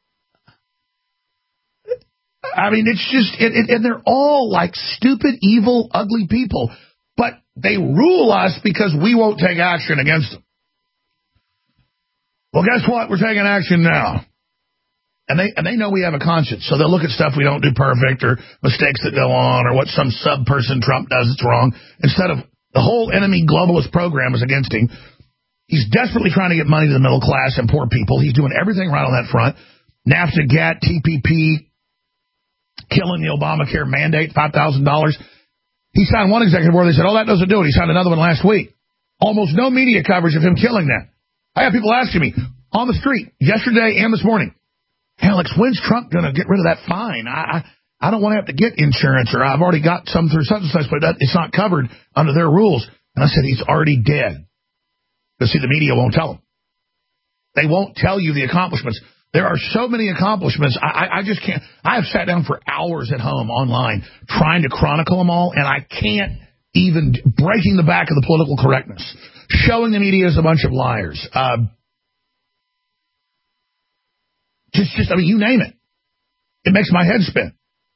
I mean, it's just, and they're all like stupid, evil, ugly people. But they rule us because we won't take action against them. Well, guess what? We're taking action now. And they know we have a conscience, so they'll look at stuff we don't do perfect or mistakes that go on or what some sub-person Trump does that's wrong. Instead of the whole enemy globalist program is against him. He's desperately trying to get money to the middle class and poor people. He's doing everything right on that front. NAFTA, GATT, TPP, killing the Obamacare mandate, $5,000. He signed one executive order. They said, oh, that doesn't do it. He signed another one last week. Almost no media coverage of him killing that. I have people asking me on the street yesterday and this morning, Alex, when's Trump going to get rid of that fine? I don't want to have to get insurance, or I've already got some through such and such, but it's not covered under their rules. And I said, he's already dead. Because, see, the media won't tell them. They won't tell you the accomplishments. There are so many accomplishments. I just can't. I have sat down for hours at home online trying to chronicle them all, and I can't even, breaking the back of the political correctness, showing the media as a bunch of liars. I mean, you name it. It makes my head spin.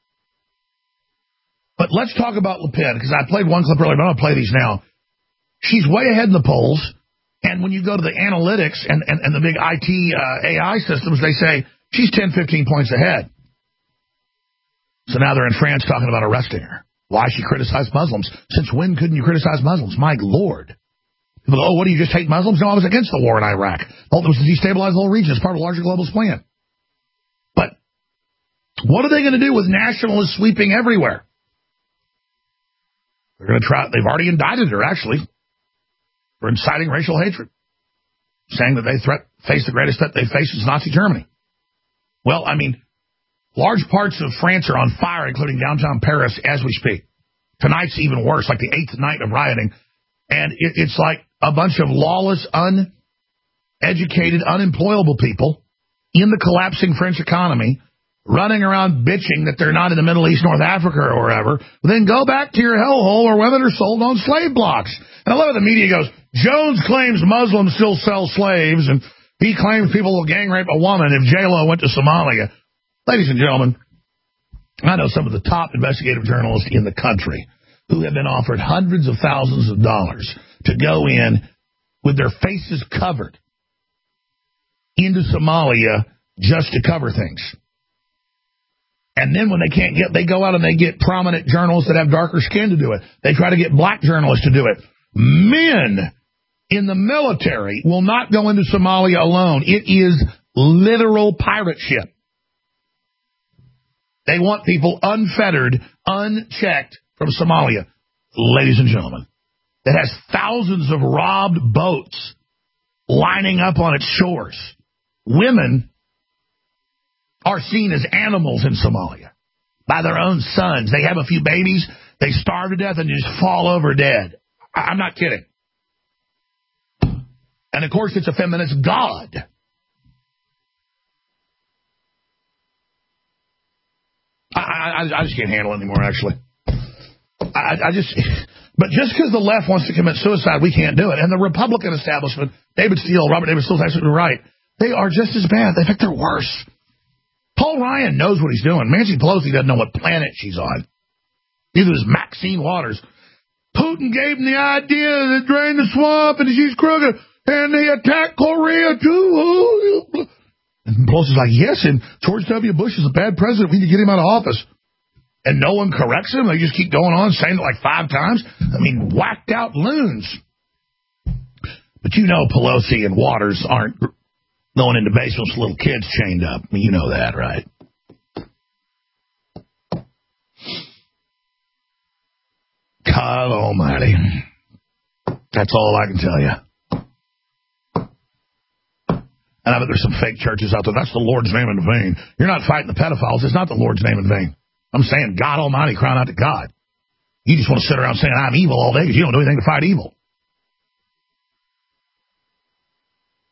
But let's talk about Le Pen, because I played one clip earlier, but I'm going to play these now. She's way ahead in the polls, and when you go to the analytics and the big IT AI systems, they say she's 10, 15 points ahead. So now they're in France talking about arresting her. Why she criticized Muslims? Since when couldn't you criticize Muslims? My Lord. People go, oh, what do you just hate Muslims? No, I was against the war in Iraq. Oh, it was to destabilize the whole region. It's part of a larger globalist plan. But what are they going to do with nationalists sweeping everywhere? They're going to try. They've already indicted her, actually, for inciting racial hatred, saying that they face the greatest threat they faced since Nazi Germany. Well, I mean, large parts of France are on fire, including downtown Paris, as we speak. Tonight's even worse, like the 8th night of rioting. And it's like a bunch of lawless, uneducated, unemployable people in the collapsing French economy running around bitching that they're not in the Middle East, North Africa, or wherever. Then go back to your hellhole where women are sold on slave blocks. And I love it. The media goes, Jones claims Muslims still sell slaves, and he claims people will gang rape a woman if J-Lo went to Somalia. Ladies and gentlemen, I know some of the top investigative journalists in the country who have been offered hundreds of thousands of dollars to go in with their faces covered into Somalia just to cover things. And then when they can't get, they go out and they get prominent journalists that have darker skin to do it. They try to get black journalists to do it. Men in the military will not go into Somalia alone. It is literal pirate ship. They want people unfettered, unchecked from Somalia. Ladies and gentlemen, that has thousands of robbed boats lining up on its shores. Women are seen as animals in Somalia by their own sons. They have a few babies, they starve to death, and just fall over dead. I'm not kidding. And, of course, it's a feminist god. I just can't handle it anymore, actually. But just because the left wants to commit suicide, we can't do it. And the Republican establishment, Robert David Steele is absolutely right. They are just as bad. In fact, they're worse. Paul Ryan knows what he's doing. Nancy Pelosi doesn't know what planet she's on. Neither does Maxine Waters. Putin gave him the idea to drain the swamp, and she's crooked, and they attacked Korea, too. And Pelosi's like, yes, and George W. Bush is a bad president. We need to get him out of office. And no one corrects him. They just keep going on, saying it like 5 times. I mean, whacked out loons. But you know Pelosi and Waters aren't going into basements with little kids chained up. I mean, you know that, right? God almighty. That's all I can tell you. And I bet there's some fake churches out there. That's the Lord's name in vain. You're not fighting the pedophiles. It's not the Lord's name in vain. I'm saying God almighty crying out to God. You just want to sit around saying I'm evil all day because you don't do anything to fight evil.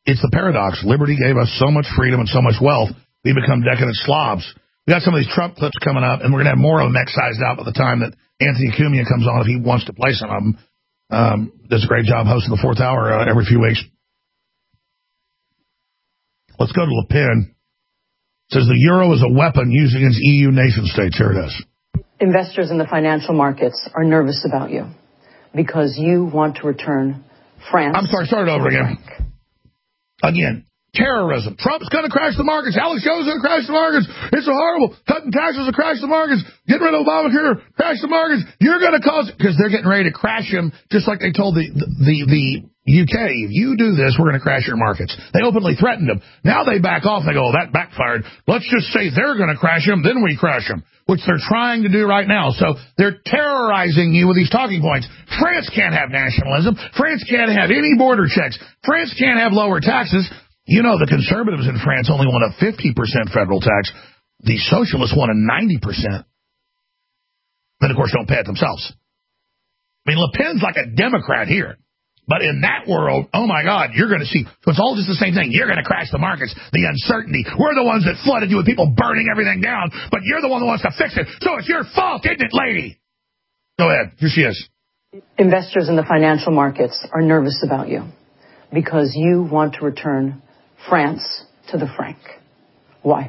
It's the paradox. Liberty gave us so much freedom and so much wealth, we become decadent slobs. We got some of these Trump clips coming up, and we're going to have more of them excised out by the time that Anthony Cumia comes on if he wants to play some of them. Does a great job hosting the Fourth Hour every few weeks. Let's go to Le Pen. It says the euro is a weapon used against EU nation states. Here it is. Investors in the financial markets are nervous about you because you want to return France. I'm sorry, start it over again. Again, terrorism. Trump's going to crash the markets. Alex Jones is going to crash the markets. It's so horrible. Cutting taxes will crash the markets. Getting rid of Obamacare, crash the markets. You're going to cause it because they're getting ready to crash them, just like they told the UK. If you do this, we're going to crash your markets. They openly threatened them. Now they back off. They go, oh, that backfired. Let's just say they're going to crash them, then we crash them, which they're trying to do right now. So they're terrorizing you with these talking points. France can't have nationalism. France can't have any border checks. France can't have lower taxes. You know, the conservatives in France only want a 50% federal tax. The socialists want a 90%. Then, of course, don't pay it themselves. I mean, Le Pen's like a Democrat here. But in that world, oh, my God, you're going to see. So it's all just the same thing. You're going to crash the markets, the uncertainty. We're the ones that flooded you with people burning everything down, but you're the one that wants to fix it. So it's your fault, isn't it, lady? Go ahead. Here she is. Investors in the financial markets are nervous about you because you want to return France to the franc. Why?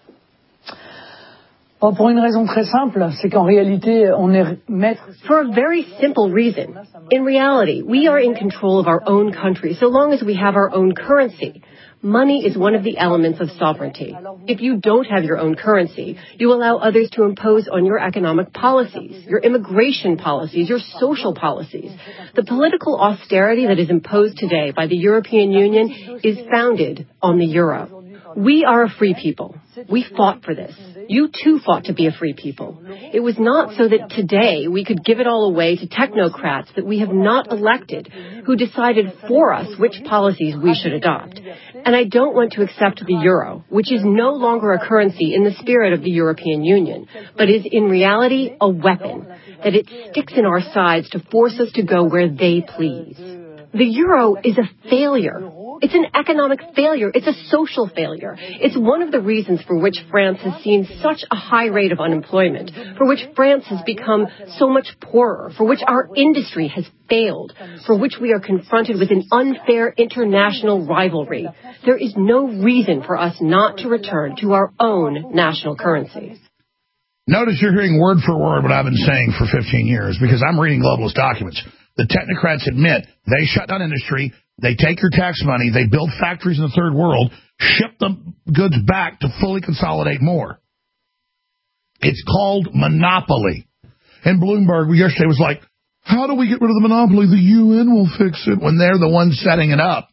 Pour une raison très simple, c'est qu'en réalité, on est maître. For a very simple reason. In reality, we are in control of our own country so long as we have our own currency. Money is one of the elements of sovereignty. If you don't have your own currency, you allow others to impose on your economic policies, your immigration policies, your social policies. The political austerity that is imposed today by the European Union is founded on the euro. We are a free people. We fought for this. You too fought to be a free people. It was not so that today we could give it all away to technocrats that we have not elected, who decided for us which policies we should adopt. And I don't want to accept the euro, which is no longer a currency in the spirit of the European Union, but is in reality a weapon, that it sticks in our sides to force us to go where they please. The euro is a failure. It's an economic failure. It's a social failure. It's one of the reasons for which France has seen such a high rate of unemployment, for which France has become so much poorer, for which our industry has failed, for which we are confronted with an unfair international rivalry. There is no reason for us not to return to our own national currency. Notice you're hearing word for word what I've been saying for 15 years, because I'm reading globalist documents. The technocrats admit they shut down industry. They take your tax money, they build factories in the third world, ship the goods back to fully consolidate more. It's called monopoly. And Bloomberg yesterday was like, how do we get rid of the monopoly? The UN will fix it, when they're the ones setting it up.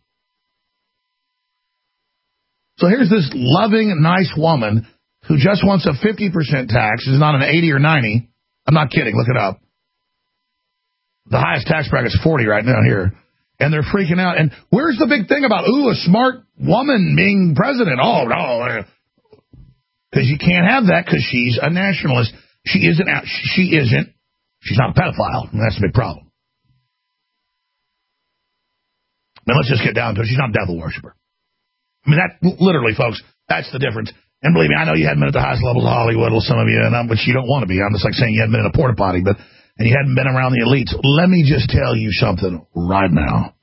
So here's this loving, nice woman who just wants a 50% tax. It's not an 80 or 90. I'm not kidding. Look it up. The highest tax bracket is 40 right now here. And they're freaking out. And where's the big thing about, a smart woman being president? Oh, no. Because you can't have that because she's a nationalist. She isn't. She's not a pedophile. And that's the big problem. Now, let's just get down to it. She's not a devil worshiper. I mean, that literally, folks, that's the difference. And believe me, I know you haven't been at the highest levels of Hollywood, well, some of you, but you don't want to be. I'm just like saying you haven't been in a porta potty, and you hadn't been around the elites. Let me just tell you something right now.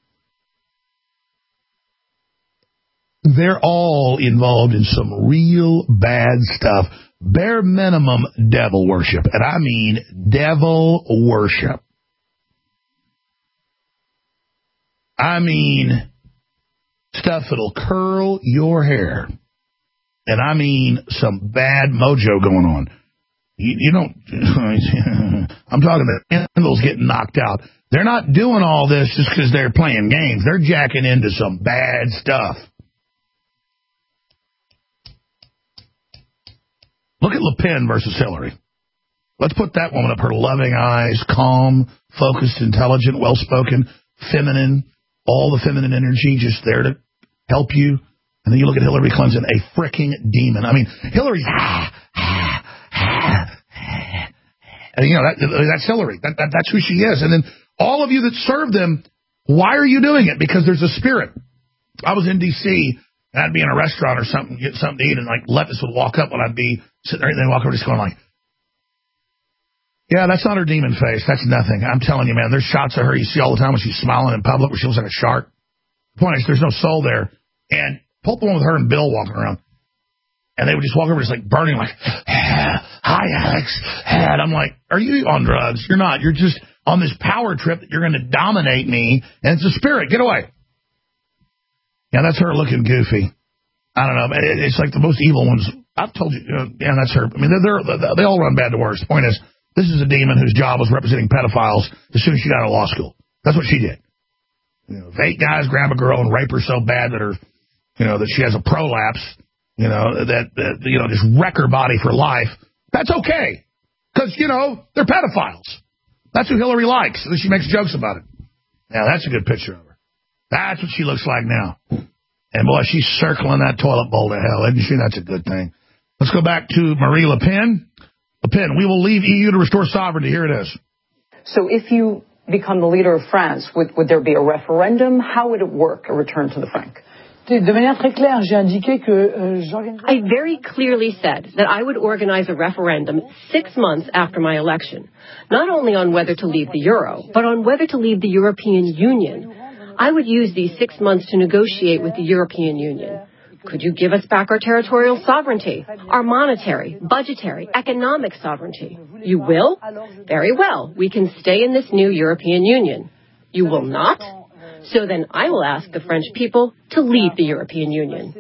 They're all involved in some real bad stuff. Bare minimum devil worship. And I mean devil worship. I mean stuff that'll curl your hair. And I mean some bad mojo going on. You don't, I'm talking about candles getting knocked out. They're not doing all this just because they're playing games. They're jacking into some bad stuff. Look at Le Pen versus Hillary. Let's put that woman up, her loving eyes, calm, focused, intelligent, well-spoken, feminine, all the feminine energy just there to help you. And then you look at Hillary Clinton, a fricking demon. I mean, Hillary's and that's Hillary. That's who she is. And then all of you that serve them, why are you doing it? Because there's a spirit. I was in D.C., and I'd be in a restaurant or something, get something to eat, and like leftists would walk up when I'd be sitting there, and they'd walk over just going like, yeah, that's not her demon face. That's nothing. I'm telling you, man, there's shots of her you see all the time when she's smiling in public where she looks like a shark. The point is, there's no soul there. And pull up the one with her and Bill walking around. And they would just walk over just like burning, like, hi, Alex. And I'm like, are you on drugs? You're not. You're just on this power trip that you're going to dominate me. And it's a spirit. Get away. Yeah, that's her looking goofy. I don't know. It's like the most evil ones. I've told you. Yeah, that's her. I mean, they all run bad to worse. The point is, this is a demon whose job was representing pedophiles as soon as she got out of law school. That's what she did. You know, if 8 guys grab a girl and rape her so bad that that she has a prolapse, just wreck her body for life, that's okay. Because, they're pedophiles. That's who Hillary likes. And she makes jokes about it. Now, that's a good picture of her. That's what she looks like now. And, boy, she's circling that toilet bowl to hell, isn't she? That's a good thing. Let's go back to Marie Le Pen. Le Pen, we will leave EU to restore sovereignty. Here it is. So if you become the leader of France, would there be a referendum? How would it work, a return to the franc? I very clearly said that I would organize a referendum 6 months after my election, not only on whether to leave the euro, but on whether to leave the European Union. I would use these 6 months to negotiate with the European Union. Could you give us back our territorial sovereignty, our monetary, budgetary, economic sovereignty? You will? Very well. We can stay in this new European Union. You will not? So then I will ask the French people to leave the European Union.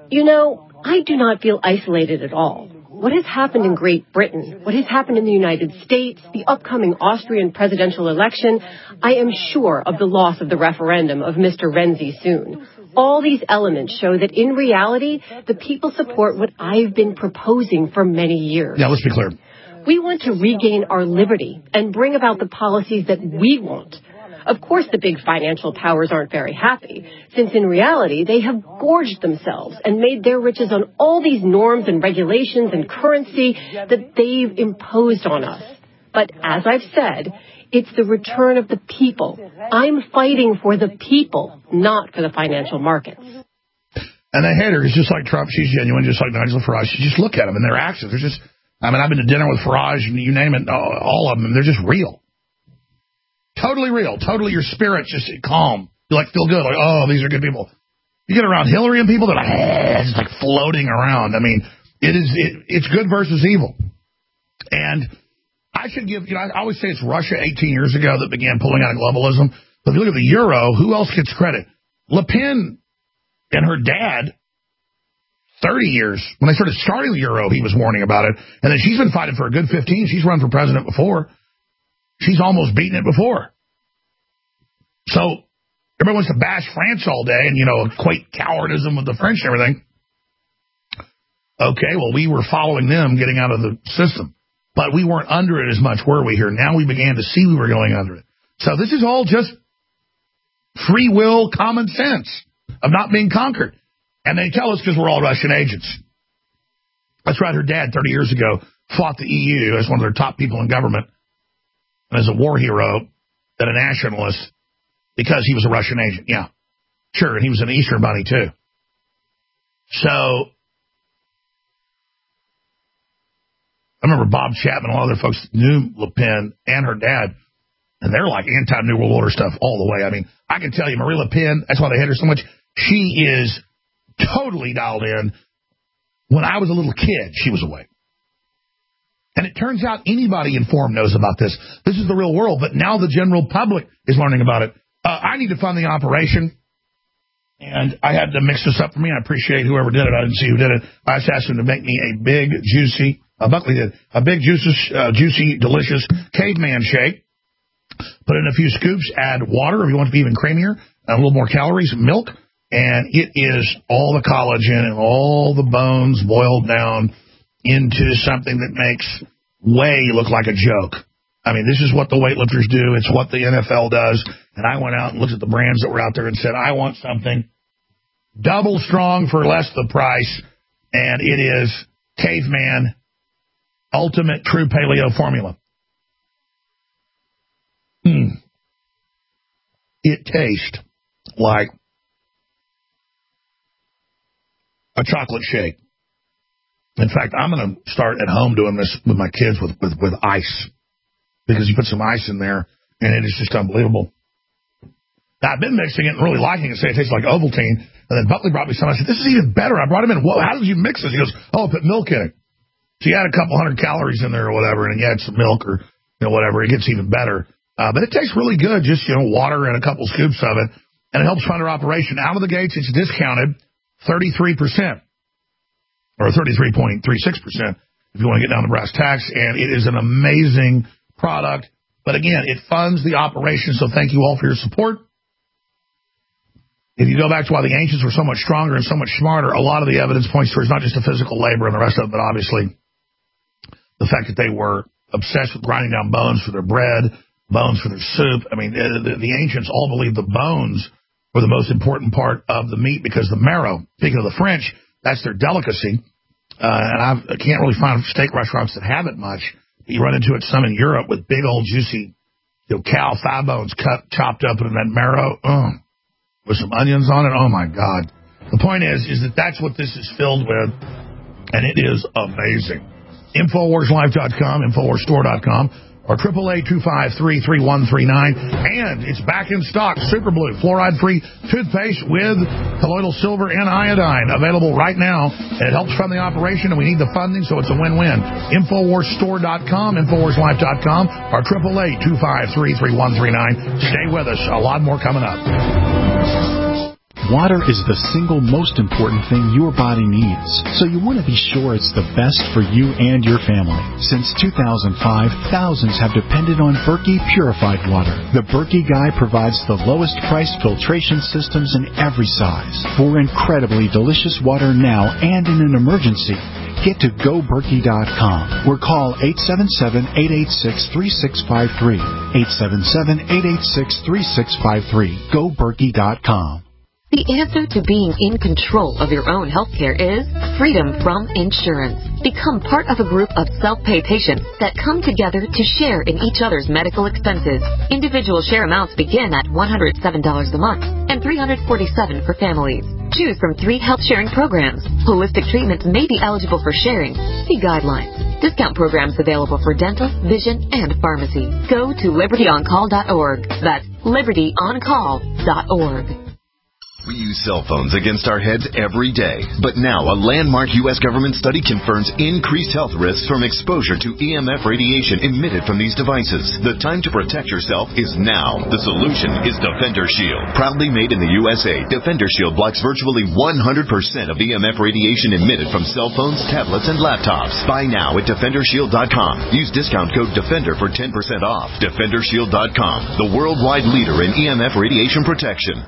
I do not feel isolated at all. What has happened in Great Britain, what has happened in the United States, the upcoming Austrian presidential election, I am sure of the loss of the referendum of Mr. Renzi soon. All these elements show that in reality, the people support what I've been proposing for many years. Yeah, let's be clear. We want to regain our liberty and bring about the policies that we want. Of course, the big financial powers aren't very happy, since in reality, they have gorged themselves and made their riches on all these norms and regulations and currency that they've imposed on us. But as I've said, it's the return of the people. I'm fighting for the people, not for the financial markets. And they hate her. It's just like Trump. She's genuine, just like Nigel Farage. You just look at them and their actions. They're just, I've been to dinner with Farage and you name it, all of them. They're just real. Totally real. Totally your spirit's just calm. You feel good. Like, oh, these are good people. You get around Hillary and people, they're like, just like floating around. I mean, it's good versus evil. And I should give, I always say it's Russia 18 years ago that began pulling out of globalism. But if you look at the euro, who else gets credit? Le Pen and her dad, 30 years, when they starting the euro, he was warning about it. And then she's been fighting for a good 15. She's run for president before. She's almost beaten it before. So everybody wants to bash France all day and, equate cowardism with the French and everything. Okay, well, we were following them getting out of the system. But we weren't under it as much, were we here? Now we began to see we were going under it. So this is all just free will, common sense of not being conquered. And they tell us because we're all Russian agents. That's right, her dad 30 years ago fought the EU as one of their top people in government. As a war hero, than a nationalist, because he was a Russian agent. Yeah, sure, and he was an Easter Bunny, too. So, I remember Bob Chapman and a lot of other folks knew Le Pen and her dad, and they're like anti-New World Order stuff all the way. I mean, I can tell you, Marie Le Pen, that's why they hate her so much, she is totally dialed in. When I was a little kid, she was awake. And it turns out anybody informed knows about this. This is the real world, but now the general public is learning about it. I need to fund the operation, and I had to mix this up for me. I appreciate whoever did it. I didn't see who did it. I just asked him to make me a big, juicy, Buckley did, a big, juicy, delicious caveman shake. Put in a few scoops, add water if you want it to be even creamier, a little more calories, milk, and it is all the collagen and all the bones boiled down into something that makes whey look like a joke. I mean, this is what the weightlifters do. It's what the NFL does. And I went out and looked at the brands that were out there and said, I want something double strong for less the price. And it is Caveman Ultimate True Paleo Formula. It tastes like a chocolate shake. In fact, I'm going to start at home doing this with my kids with ice, because you put some ice in there, and it is just unbelievable. Now, I've been mixing it and really liking it. Say it tastes like Ovaltine. And then Buckley brought me some. I said, this is even better. I brought him in. Whoa, how did you mix this? He goes, oh, I put milk in it. So you add a couple hundred calories in there or whatever, and you add some milk or whatever. It gets even better. But it tastes really good, just, water and a couple scoops of it. And it helps fund our operation. Out of the gates, it's discounted 33%. Or 33.36% if you want to get down to brass tacks. And it is an amazing product. But again, it funds the operation, so thank you all for your support. If you go back to why the ancients were so much stronger and so much smarter, a lot of the evidence points towards not just the physical labor and the rest of it, but obviously the fact that they were obsessed with grinding down bones for their bread, bones for their soup. I mean, the ancients all believed the bones were the most important part of the meat because the marrow, speaking of the French, that's their delicacy. And I can't really find steak restaurants that have it much. You run into it some in Europe with big old juicy cow thigh bones chopped up in that marrow. With some onions on it. Oh, my God. The point is that that's what this is filled with, and it is amazing. InfoWarsLife.com, InfoWarsStore.com, or 888-253-3139. And it's back in stock. Super Blue, fluoride-free toothpaste with colloidal silver and iodine. Available right now. And it helps fund the operation, and we need the funding, so it's a win-win. InfoWarsStore.com, InfoWarsLife.com, or 888-253-3139. Stay with us. A lot more coming up. Water is the single most important thing your body needs, so you want to be sure it's the best for you and your family. Since 2005, thousands have depended on Berkey purified water. The Berkey Guy provides the lowest priced filtration systems in every size. For incredibly delicious water now and in an emergency, get to GoBerkey.com or call 877-886-3653. 877-886-3653. GoBerkey.com. The answer to being in control of your own health care is freedom from insurance. Become part of a group of self-pay patients that come together to share in each other's medical expenses. Individual share amounts begin at $107 a month and $347 for families. Choose from 3 health-sharing programs. Holistic treatments may be eligible for sharing. See guidelines. Discount programs available for dental, vision, and pharmacy. Go to libertyoncall.org. That's libertyoncall.org. We use cell phones against our heads every day. But now a landmark U.S. government study confirms increased health risks from exposure to EMF radiation emitted from these devices. The time to protect yourself is now. The solution is Defender Shield. Proudly made in the USA, Defender Shield blocks virtually 100% of EMF radiation emitted from cell phones, tablets, and laptops. Buy now at DefenderShield.com. Use discount code DEFENDER for 10% off. DefenderShield.com, the worldwide leader in EMF radiation protection.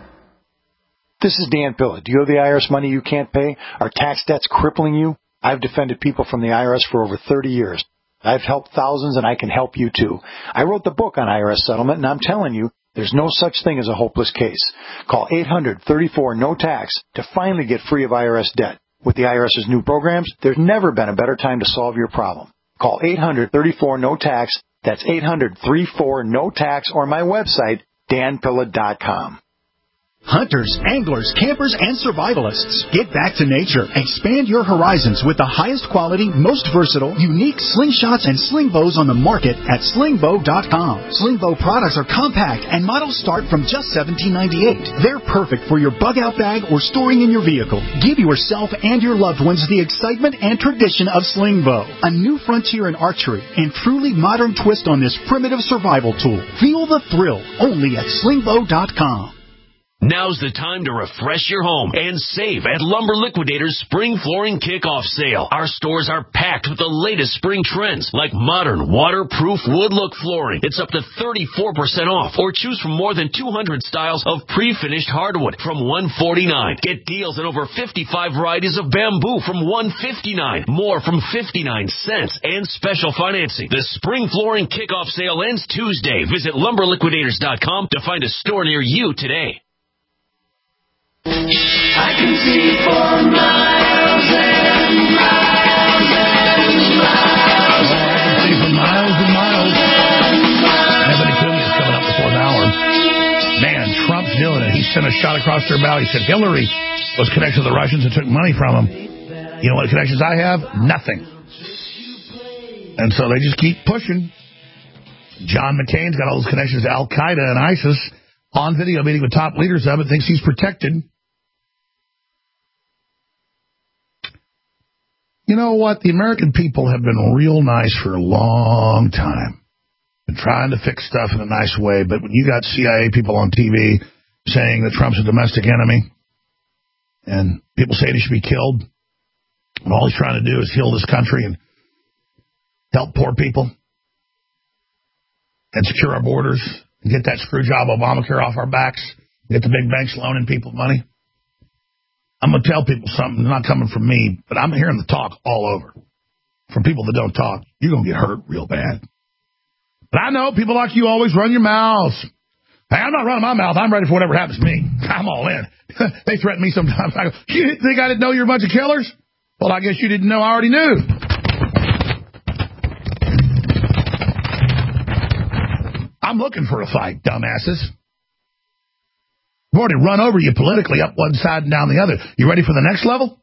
This is Dan Pilla. Do you owe the IRS money you can't pay? Are tax debts crippling you? I've defended people from the IRS for over 30 years. I've helped thousands, and I can help you too. I wrote the book on IRS settlement, and I'm telling you, there's no such thing as a hopeless case. Call 800-34-NO-TAX to finally get free of IRS debt. With the IRS's new programs, there's never been a better time to solve your problem. Call 800-34-NO-TAX. That's 800-34-NO-TAX, or my website, danpilla.com. Hunters, anglers, campers, and survivalists, get back to nature. Expand your horizons with the highest quality, most versatile, unique slingshots and sling bows on the market at slingbow.com. Slingbow products are compact and models start from just $17.98. They're perfect for your bug-out bag or storing in your vehicle. Give yourself and your loved ones the excitement and tradition of Slingbow, a new frontier in archery and truly modern twist on this primitive survival tool. Feel the thrill only at slingbow.com. Now's the time to refresh your home and save at Lumber Liquidators Spring Flooring Kickoff Sale. Our stores are packed with the latest spring trends like modern waterproof wood look flooring. It's up to 34% off, or choose from more than 200 styles of pre-finished hardwood from $149. Get deals on over 55 varieties of bamboo from $159, more from 59 cents, and special financing. The Spring Flooring Kickoff Sale ends Tuesday. Visit LumberLiquidators.com to find a store near you today. I can see for miles and miles and miles. I can see for miles and miles. Anthony Cumia is coming up before the hour. Man, Trump's doing it. He sent a shot across their bow. He said Hillary was connected to the Russians and took money from them. You know what connections I have? Nothing. And so they just keep pushing. John McCain's got all those connections to Al-Qaeda and ISIS. On video meeting with top leaders of it, thinks he's protected. You know what? The American people have been real nice for a long time. Been trying to fix stuff in a nice way, but when you got CIA people on TV saying that Trump's a domestic enemy, and people saying he should be killed, and all he's trying to do is heal this country and help poor people, and secure our borders, and get that screw job Obamacare off our backs, get the big banks loaning people money. I'm going to tell people something, not coming from me, but I'm hearing the talk all over. From people that don't talk, you're going to get hurt real bad. But I know people like you always run your mouths. Hey, I'm not running my mouth. I'm ready for whatever happens to me. I'm all in. They threaten me sometimes. I go, you think I didn't know you're a bunch of killers? Well, I guess you didn't know I already knew. I'm looking for a fight, dumbasses. I've already run over you politically up one side and down the other. You ready for the next level?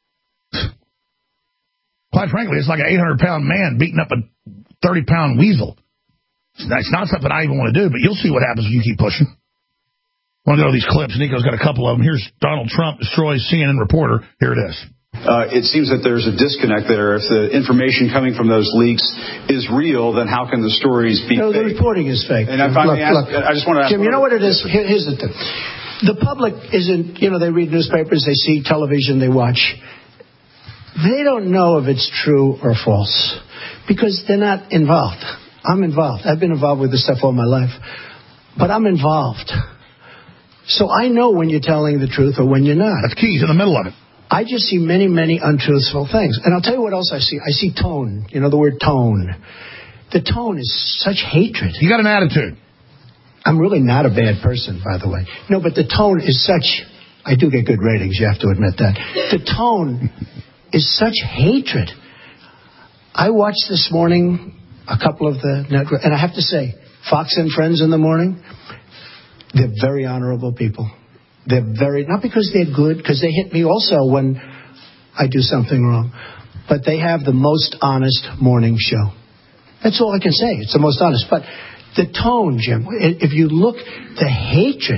Quite frankly, it's like an 800-pound man beating up a 30-pound weasel. It's not something I even want to do, but you'll see what happens when you keep pushing. I want to go to these clips. Nico's got a couple of them. Here's Donald Trump destroys CNN reporter. Here it is. It seems that there's a disconnect there. If the information coming from those leaks is real, then how can the stories be fake? The reporting is fake. And I just want to ask Jim, you know what it is? Here's the thing. The public isn't, they read newspapers, they see television, they watch. They don't know if it's true or false because they're not involved. I'm involved. I've been involved with this stuff all my life. But I'm involved. So I know when you're telling the truth or when you're not. That's key. He's in the middle of it. I just see many, many untruthful things. And I'll tell you what else I see. I see tone. You know the word tone. The tone is such hatred. You got an attitude. I'm really not a bad person, by the way. No, but the tone is such... I do get good ratings, you have to admit that. The tone is such hatred. I watched this morning a couple of the network, and I have to say, Fox and Friends in the morning, they're very honorable people. They're very... Not because they're good, because they hit me also when I do something wrong. But they have the most honest morning show. That's all I can say. It's the most honest. But the tone, Jim, if you look, the hatred,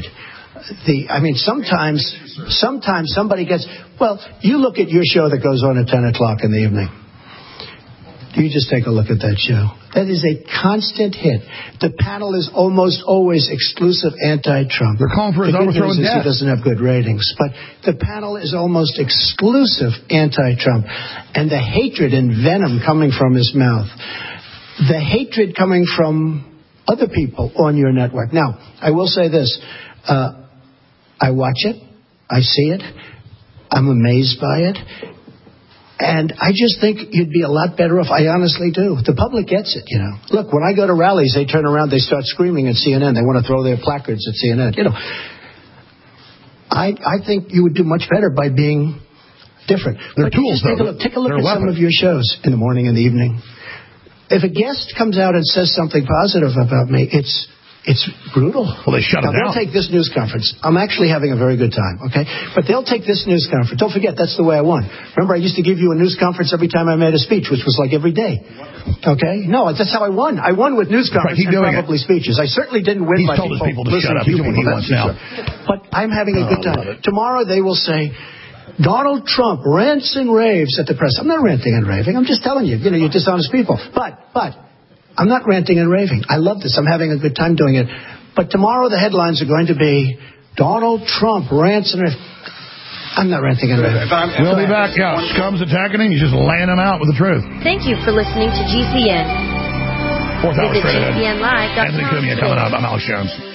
sometimes somebody gets, well, you look at your show that goes on at 10 o'clock in the evening. You just take a look at that show. That is a constant hit. The panel is almost always exclusive anti-Trump. They're calling for his overthrow and death. He doesn't have good ratings. But the panel is almost exclusive anti-Trump. And the hatred and venom coming from his mouth. The hatred coming from other people on your network. Now, I will say this. I watch it. I see it. I'm amazed by it. And I just think you'd be a lot better off. I honestly do. The public gets it, Look, when I go to rallies, they turn around, they start screaming at CNN. They want to throw their placards at CNN. I think you would do much better by being different. They're tools, though. Take a look at some of your shows in the morning and the evening. If a guest comes out and says something positive about me, it's brutal. Well, they shut it down. They'll take this news conference. I'm actually having a very good time, okay? But they'll take this news conference. Don't forget, that's the way I won. Remember, I used to give you a news conference every time I made a speech, which was like every day. Okay? No, that's how I won. I won with news conferences and probably speeches. I certainly didn't win by people to shut up. He's doing what he wants now. But I'm having a good time. Tomorrow they will say, Donald Trump rants and raves at the press. I'm not ranting and raving. I'm just telling you, you're dishonest people. But I'm not ranting and raving. I love this. I'm having a good time doing it. But tomorrow the headlines are going to be Donald Trump rants and raves. I'm not ranting and raving. We'll be back. Yeah, Scum's attacking him. He's just laying him out with the truth. Thank you for listening to GCN. Fourth hour straight ahead. GCNlive.com. Anthony Cumia coming up. I'm Alex Jones.